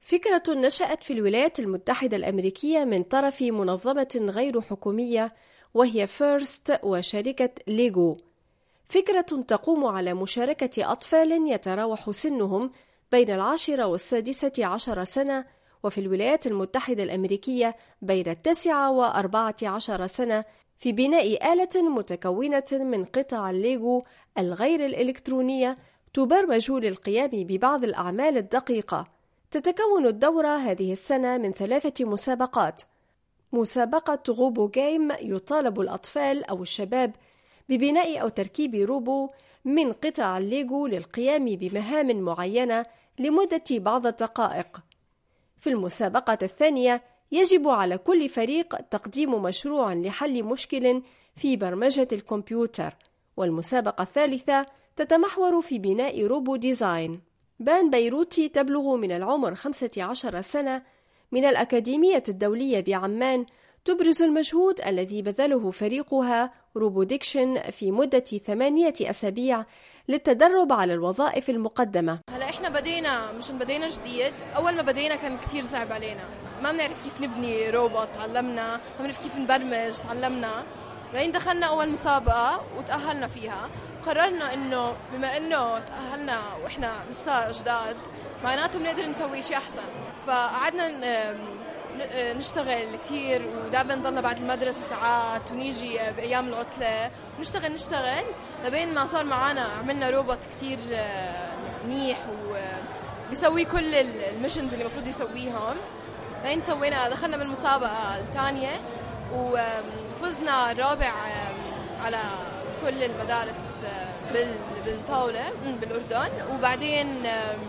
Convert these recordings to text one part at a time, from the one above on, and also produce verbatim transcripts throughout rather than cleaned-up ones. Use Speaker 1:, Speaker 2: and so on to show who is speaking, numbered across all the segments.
Speaker 1: فكرة نشأت في الولايات المتحدة الأمريكية من طرف منظمة غير حكومية وهي فيرست وشركة ليجو. فكرة تقوم على مشاركة أطفال يتراوح سنهم بين العاشرة والسادسة عشر سنة، وفي الولايات المتحدة الأمريكية بين التاسعة وأربعة عشر سنة، في بناء آلة متكونة من قطع الليجو الغير الإلكترونية تبرمج للقيام ببعض الأعمال الدقيقة. تتكون الدورة هذه السنة من ثلاثة مسابقات. مسابقة روبو جيم يطالب الأطفال أو الشباب ببناء أو تركيب روبو من قطع الليجو للقيام بمهام معينة لمدة بعض الدقائق. في المسابقة الثانية يجب على كل فريق تقديم مشروع لحل مشكل في برمجة الكمبيوتر، والمسابقة الثالثة تتمحور في بناء روبو ديزاين. بان بيروتي تبلغ من العمر خمسة عشر سنة من الأكاديمية الدولية بعمان، تبرز المجهود الذي بذله فريقها روبوديكشن في مدة ثمانية أسابيع للتدرب على الوظائف المقدمة.
Speaker 2: هلا احنا بدينا مش بدينا جديد، أول ما بدينا كان كتير صعب علينا، ما بنعرف كيف نبني روبوت، تعلمنا، ما بنعرف كيف نبرمج، تعلمنا. لين دخلنا أول مسابقة وتأهلنا فيها، قررنا إنه بما إنه تأهلنا وإحنا لسه جداد معناته بنقدر نسوي شيء أحسن. فقعدنا نشتغل كتير، ودائما نضلنا بعد المدرسة ساعات ونيجي بأيام العطلة نشتغل نشتغل لبين ما صار معانا عملنا روبوت كتير منيح وبيسوي كل الميشنز اللي المفروض يسويهم. لين سوينا دخلنا بالمسابقة الثانية وفزنا الرابع على كل المدارس بالطاولة بالأردن، وبعدين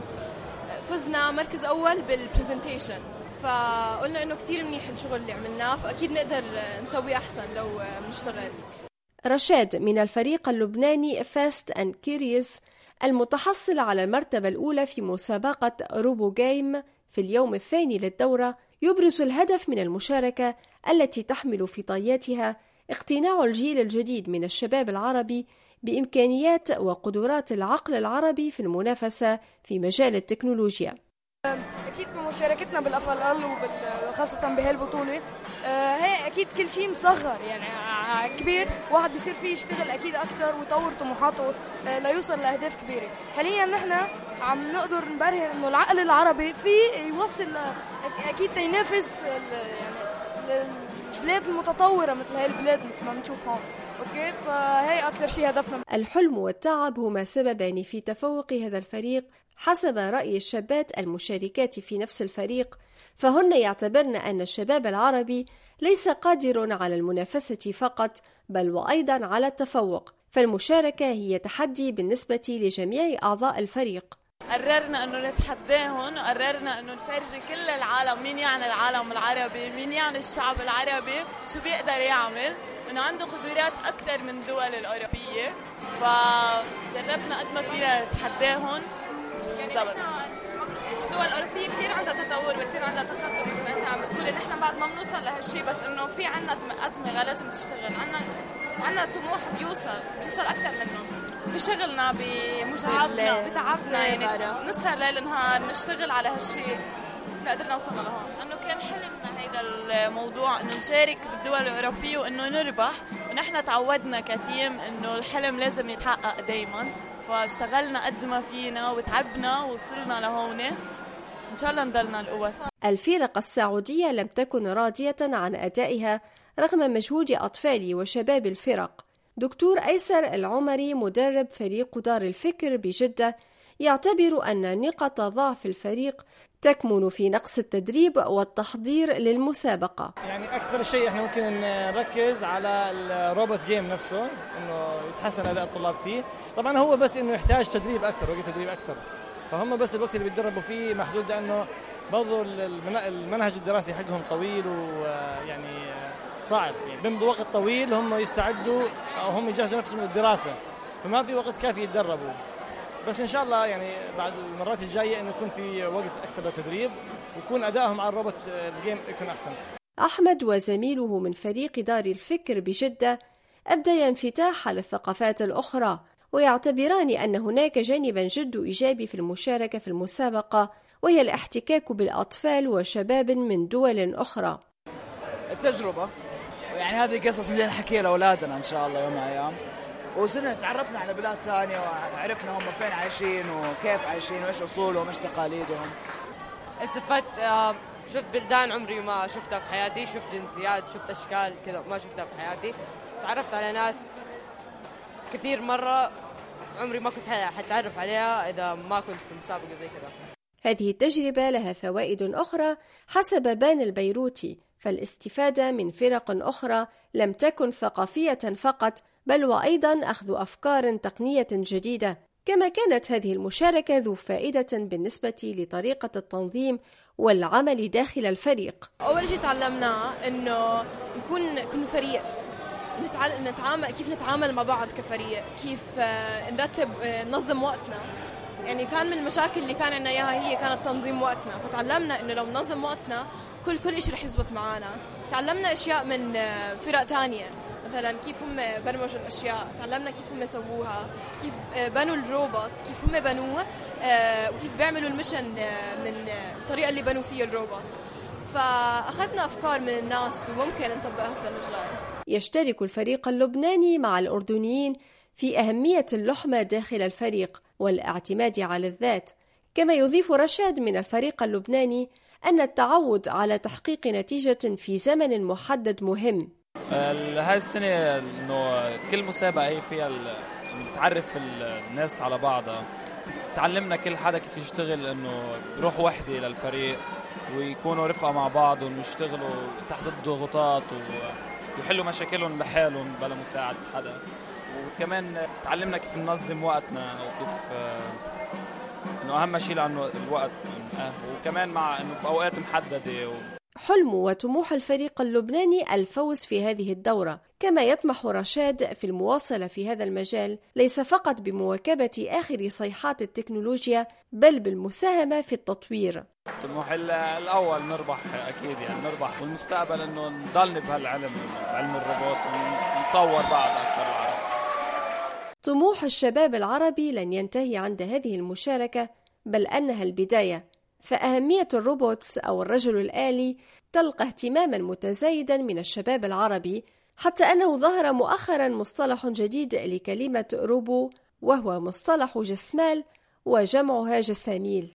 Speaker 2: فزنا مركز أول بالبرزنتيشن. فقلنا إنه كتير منيح الشغل اللي عملناه، فأكيد نقدر نسوي أحسن لو بنشتغل.
Speaker 1: رشاد من الفريق اللبناني فاست أند كيريز المتحصل على المرتبة الأولى في مسابقة روبو جيم في اليوم الثاني للدورة، يبرز الهدف من المشاركة التي تحمل في طياتها اقتناع الجيل الجديد من الشباب العربي بإمكانيات وقدرات العقل العربي في المنافسة في مجال التكنولوجيا.
Speaker 3: أكيد بمشاركتنا بالأفلال وخاصة بهالبطولة هي أكيد كل شيء مصغر يعني كبير، واحد بيصير فيه يشتغل أكيد أكتر ويطور طموحاته ليوصل لأهداف كبيرة. حاليا نحن عم نقدر نبرهن إنه العقل العربي فيه يوصل أكيد تينافس يعني البلاد المتطورة مثل هاي البلاد مثل ما بنشوف هون. أوكي، فهي أكثر شيء هدفنا.
Speaker 1: الحلم والتعب هما سببان في تفوق هذا الفريق حسب رأي الشابات المشاركات في نفس الفريق، فهن يعتبرن أن الشباب العربي ليس قادر على المنافسة فقط بل وأيضا على التفوق، فالمشاركة هي تحدي بالنسبة لجميع أعضاء الفريق.
Speaker 4: قررنا أنه نتحداهم، وقررنا أنه نفرجي كل العالم مين يعني العالم العربي، مين يعني الشعب العربي، شو بيقدر يعمل، وأنه عنده قدرات أكثر من الدول الأوروبية. فجربنا قد ما فينا نتحداهم.
Speaker 3: يعني الدول الأوروبية كثير عندها تطور وكثير عندها تقدم، مثل ما أنت عم بتقول إن إحنا بعد ما بنوصل لهالشيء، بس إنه في عنا أدمغة لازم تشتغل، عنا عنا طموح بيوصل بيوصل أكثر منه بشغلنا بمجهودنا بتعبنا، يعني نسهر ليل نهار نشتغل على هالشيء نقدر نوصل لهون.
Speaker 4: إنه كان حلمنا هيدا الموضوع إنه نشارك بالدول الأوروبية وإنه نربح، ونحن تعودنا كتيم إنه الحلم لازم يتحقق دايما، فاشتغلنا قد ما فينا وتعبنا ووصلنا لهون، إن شاء الله نضلنا القوة.
Speaker 1: الفرق السعودية لم تكن راضية عن أدائها رغم مجهود أطفال وشباب الفرق. دكتور أيسر العمري مدرب فريق دار الفكر بجدة يعتبر أن نقطة ضعف الفريق تكمن في نقص التدريب والتحضير للمسابقة.
Speaker 5: يعني أكثر شيء إحنا ممكن نركز على الروبوت جيم نفسه، إنه يتحسن أداء الطلاب فيه. طبعا هو بس إنه يحتاج تدريب أكثر، وقت تدريب أكثر، فهم بس الوقت اللي بيتدربوا فيه محدود، لأنه برضو المنهج الدراسي حقهم طويل ويعني صعب، يعني بيمضوا وقت طويل هم يستعدوا أو هم يجهزوا نفسهم للدراسة، فما في وقت كافي يتدربوا. بس إن شاء الله يعني بعد المرات الجاية إنه يكون في وقت أكثر للتدريب ويكون أدائهم على الروبوت الجيم يكون أحسن.
Speaker 1: أحمد وزميله من فريق دار الفكر بجدة أبديا انفتاح على الثقافات الأخرى، ويعتبران أن هناك جانبا جد إيجابي في المشاركة في المسابقة، وهي الاحتكاك بالأطفال وشباب من دول أخرى.
Speaker 6: التجربة يعني هذه قصص بدنا نحكيها لأولادنا إن شاء الله يوم من الأيام، وصرنا تعرفنا على بلاد ثانية وعرفنا هم فين عايشين وكيف عايشين وإيش أصولهم وإيش تقاليدهم.
Speaker 7: استفدت، شفت بلدان عمري ما شفتها في حياتي، شفت جنسيات، شفت أشكال كذا ما شفتها في حياتي، تعرفت على ناس كثير مرة عمري ما كنت حتعرف عليها إذا ما كنت في مسابقة زي كذا.
Speaker 1: هذه التجربة لها فوائد أخرى حسب بان البيروتي، فالاستفادة من فرق أخرى لم تكن ثقافية فقط، بل وأيضا أخذ أفكار تقنية جديدة. كما كانت هذه المشاركة ذو فائدة بالنسبة لطريقة التنظيم والعمل داخل الفريق.
Speaker 2: أول شيء تعلمناه إنه نكون نكون فريق، نتعامل كيف نتعامل مع بعض كفريق، كيف نرتب ننظم وقتنا. يعني كان من المشاكل اللي كان عندنا إياها هي كانت تنظيم وقتنا، فتعلمنا إنه لو ننظم وقتنا كل كل شيء رح يزبط معنا. تعلمنا أشياء من فرق تانية، مثلا كيف هم برمجوا الأشياء، تعلمنا كيف هم سووها، كيف بنوا الروبوت، كيف هم بنوه، وكيف بيعملوا المشن من الطريقة اللي بنوا فيها الروبوت. فأخذنا أفكار من الناس وممكن نطبقها السنة الجاية.
Speaker 1: يشترك الفريق اللبناني مع الأردنيين في أهمية اللحمة داخل الفريق والاعتماد على الذات. كما يضيف رشاد من الفريق اللبناني أن التعود على تحقيق نتيجة في زمن محدد مهم.
Speaker 8: هاي السنة إنه كل مسابقة هي فيها تعرف الناس على بعضها، تعلمنا كل حدا كيف يشتغل، إنه بروح وحدة للفريق ويكونوا رفقة مع بعض ويشتغلوا تحت الضغوطات ويحلوا مشاكلهم لحالهم بلا مساعدة حدا. وكمان تعلمنا كيف ننظم وقتنا وكيف إنه أهم شيء لأنه الوقت، وكمان مع إنه بأوقات محددة. و...
Speaker 1: حلم وطموح الفريق اللبناني الفوز في هذه الدورة، كما يطمح رشاد في المواصلة في هذا المجال، ليس فقط بمواكبة آخر صيحات التكنولوجيا بل بالمساهمة في التطوير.
Speaker 8: طموح الأول نربح أكيد، يعني نربح، والمستقبل إنه نضلني بهالعلم، علم الروبوت، ونطور بعض أكثر العرب.
Speaker 1: طموح الشباب العربي لن ينتهي عند هذه المشاركة، بل أنها البداية، فأهمية الروبوتس أو الرجل الآلي تلقى اهتماما متزايدا من الشباب العربي، حتى أنه ظهر مؤخرا مصطلح جديد لكلمة روبو، وهو مصطلح جسمال وجمعها جساميل.